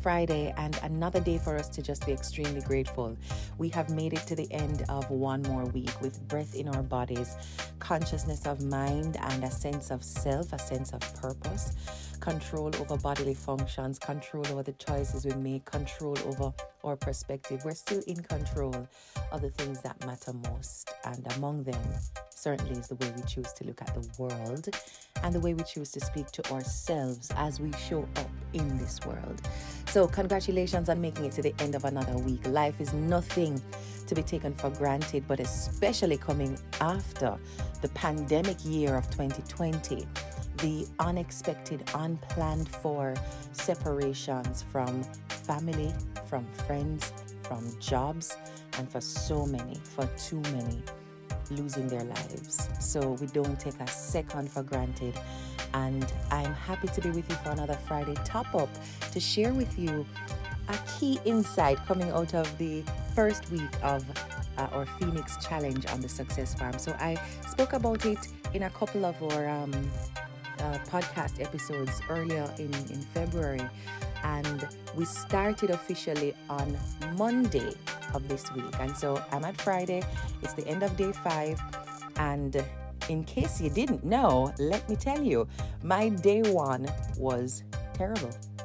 Friday and another day for us to just be extremely grateful. We have made it to the end of one more week with breath in our bodies, consciousness of mind and a sense of self, a sense of purpose, control over bodily functions, control over the choices we make, control over our perspective. We're still in control of the things that matter most. And among them, certainly is the way we choose to look at the world and the way we choose to speak to ourselves as we show up in this world. So congratulations on making it to the end of another week. Life is nothing to be taken for granted, but especially coming after the pandemic year of 2020, the unexpected, unplanned for separations from family, from friends, from jobs, and for too many losing their lives. So we don't take a second for granted. And I'm happy to be with you for another Friday Top Up to share with you a key insight coming out of the first week of our Phoenix Challenge on the Success Farm. So I spoke about it in a couple of our podcast episodes earlier in February, and we started officially on Monday of this week. And so I'm at Friday, it's the end of day 5, and in case you didn't know, let me tell you, my day 1 was terrible.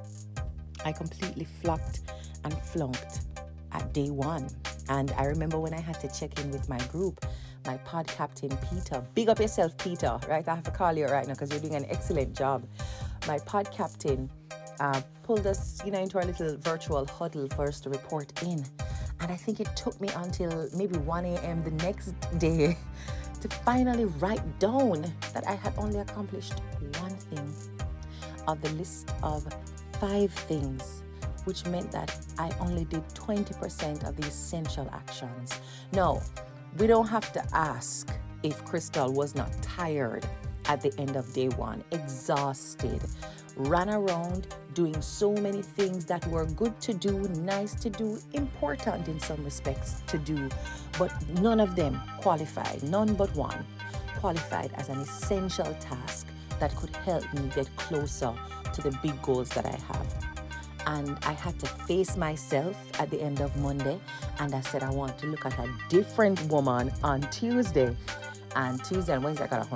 I completely flopped and flunked at day 1. And I remember when I had to check in with my group, my pod captain, Peter, big up yourself, Peter, right? I have to call you right now because you're doing an excellent job. My pod captain pulled us, into our little virtual huddle for us to report in. And I think it took me until maybe 1 a.m. the next day to finally write down that I had only accomplished one thing of the list of 5 things, which meant that I only did 20% of the essential actions. No, we don't have to ask if Crystal was not tired at the end of day 1, exhausted, ran around doing so many things that were good to do, nice to do, important in some respects to do, but none of them qualified, none but one qualified as an essential task that could help me get closer to the big goals that I have. And I had to face myself at the end of Monday, and I said I want to look at a different woman on Tuesday. And Tuesday and Wednesday, I got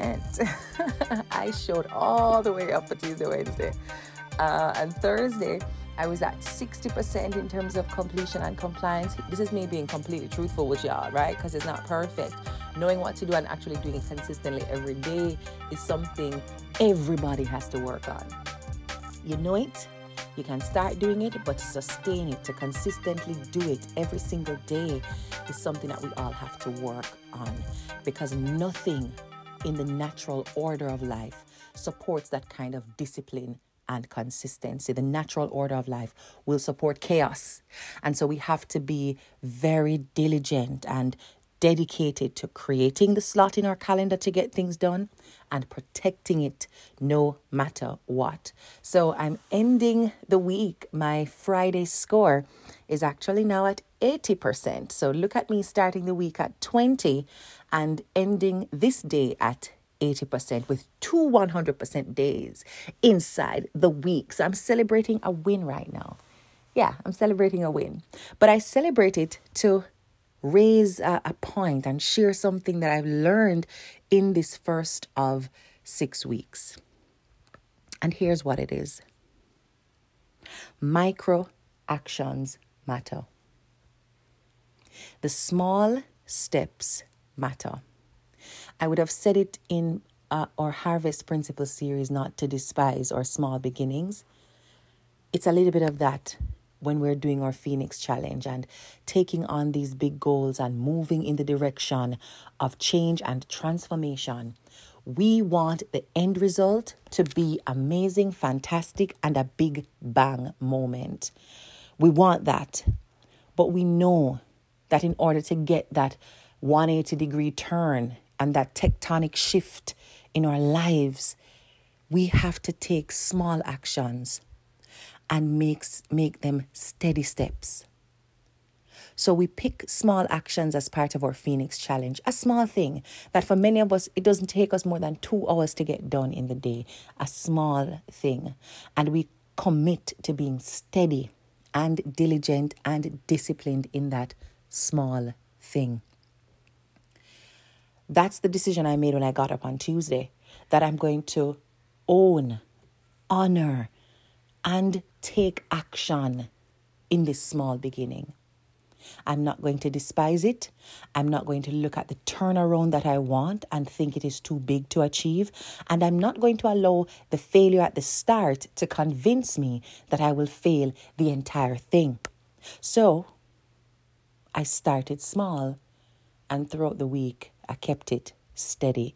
100%. I showed all the way up for Tuesday, Wednesday. And Thursday, I was at 60% in terms of completion and compliance. This is me being completely truthful with y'all, right? Because it's not perfect. Knowing what to do and actually doing it consistently every day is something everybody has to work on. You know it. You can start doing it, but to sustain it, to consistently do it every single day is something that we all have to work on, because nothing in the natural order of life supports that kind of discipline and consistency. The natural order of life will support chaos. And so we have to be very diligent and dedicated to creating the slot in our calendar to get things done and protecting it no matter what. So I'm ending the week. My Friday score is actually now at 80%. So look at me starting the week at 20 and ending this day at 80% with 2 100% days inside the week. So I'm celebrating a win right now. Yeah, I'm celebrating a win. But I celebrate it to raise a point and share something that I've learned in this first of 6 weeks. And here's what it is. Micro actions matter. The small steps matter. I would have said it in our Harvest Principle series, not to despise our small beginnings. It's a little bit of that when we're doing our Phoenix Challenge and taking on these big goals and moving in the direction of change and transformation. We want the end result to be amazing, fantastic, and a big bang moment. We want that. But we know that in order to get that 180-degree turn and that tectonic shift in our lives, we have to take small actions and make them steady steps. So we pick small actions as part of our Phoenix Challenge. A small thing that for many of us, it doesn't take us more than 2 hours to get done in the day. A small thing. And we commit to being steady and diligent and disciplined in that small thing. That's the decision I made when I got up on Tuesday, that I'm going to own, honor, and take action in this small beginning. I'm not going to despise it. I'm not going to look at the turnaround that I want and think it is too big to achieve. And I'm not going to allow the failure at the start to convince me that I will fail the entire thing. So I started small, and throughout the week, I kept it steady.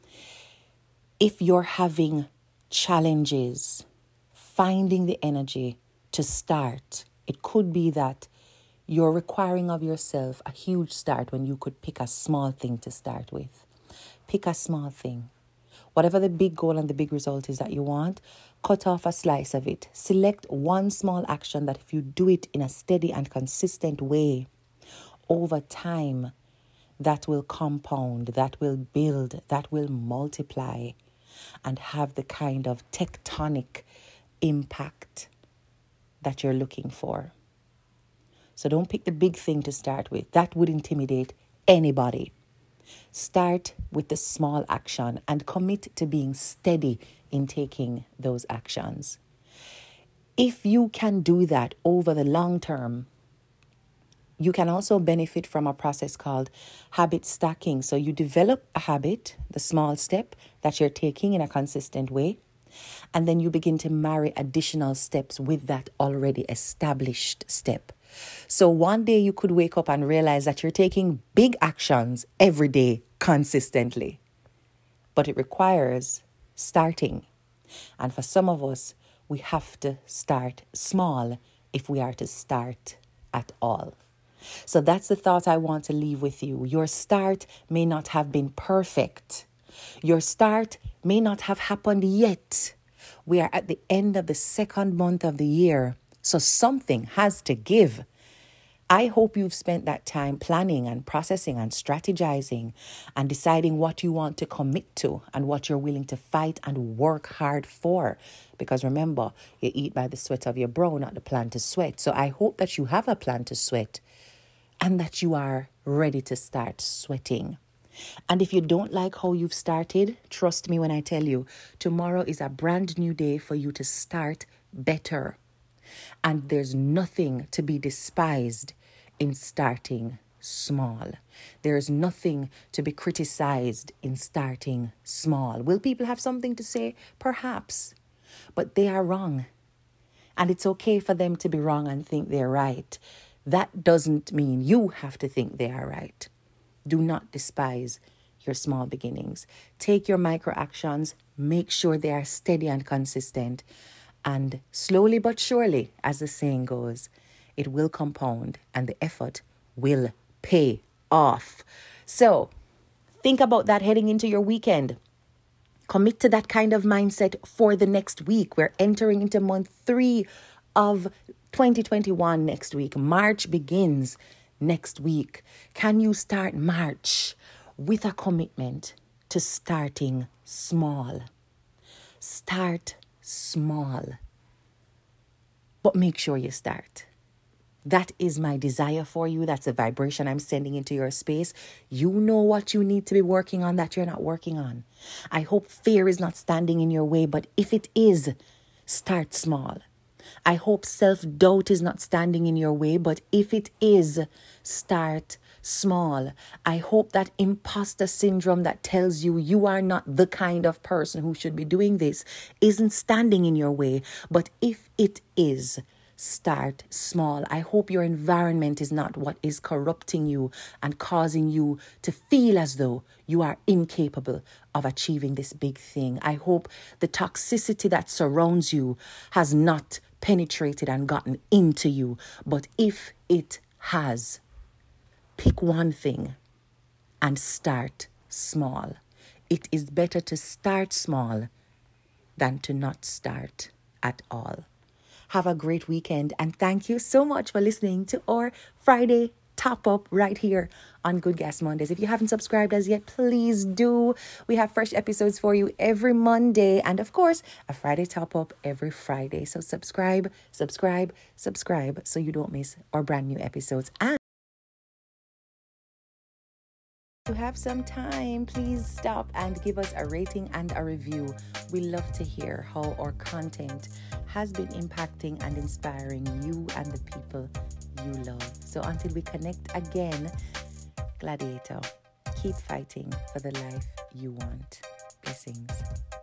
If you're having challenges, finding the energy to start, it could be that you're requiring of yourself a huge start when you could pick a small thing to start with. Pick a small thing. Whatever the big goal and the big result is that you want, cut off a slice of it. Select one small action that if you do it in a steady and consistent way, over time, that will compound, that will build, that will multiply and have the kind of tectonic impact that you're looking for. So don't pick the big thing to start with. That would intimidate anybody. Start with the small action and commit to being steady in taking those actions. If you can do that over the long term, you can also benefit from a process called habit stacking. So you develop a habit, the small step that you're taking in a consistent way, and then you begin to marry additional steps with that already established step. So one day you could wake up and realize that you're taking big actions every day consistently. But it requires starting. And for some of us, we have to start small if we are to start at all. So that's the thought I want to leave with you. Your start may not have been perfect. Your start may not have happened yet. We are at the end of the second month of the year, so something has to give. I hope you've spent that time planning and processing and strategizing and deciding what you want to commit to and what you're willing to fight and work hard for. Because remember, you eat by the sweat of your brow, not the plan to sweat. So I hope that you have a plan to sweat and that you are ready to start sweating. And if you don't like how you've started, trust me when I tell you, tomorrow is a brand new day for you to start better. And there's nothing to be despised in starting small. There's nothing to be criticized in starting small. Will people have something to say? Perhaps. But they are wrong. And it's okay for them to be wrong and think they're right. That doesn't mean you have to think they are right. Do not despise your small beginnings. Take your micro actions. Make sure they are steady and consistent. And slowly but surely, as the saying goes, it will compound and the effort will pay off. So think about that heading into your weekend. Commit to that kind of mindset for the next week. We're entering into month 3 of 2021 next week. March begins next week. Can you start March with a commitment to starting small? Start small. But make sure you start. That is my desire for you. That's a vibration I'm sending into your space. You know what you need to be working on that you're not working on. I hope fear is not standing in your way, but if it is, start small. I hope self-doubt is not standing in your way, but if it is, start small. I hope that imposter syndrome that tells you you are not the kind of person who should be doing this isn't standing in your way, but if it is, start small. I hope your environment is not what is corrupting you and causing you to feel as though you are incapable of achieving this big thing. I hope the toxicity that surrounds you has not penetrated and gotten into you. But if it has, pick one thing and start small. It is better to start small than to not start at all. Have a great weekend and thank you so much for listening to our Friday top up right here on Good Gas Mondays. If you haven't subscribed as yet, please do. We have fresh episodes for you every Monday, and of course, a Friday top up every Friday. So subscribe so you don't miss our brand new episodes. And if you have some time, please stop and give us a rating and a review. We love to hear how our content has been impacting and inspiring you and the people you love. So until we connect again, Gladiator, keep fighting for the life you want. Blessings.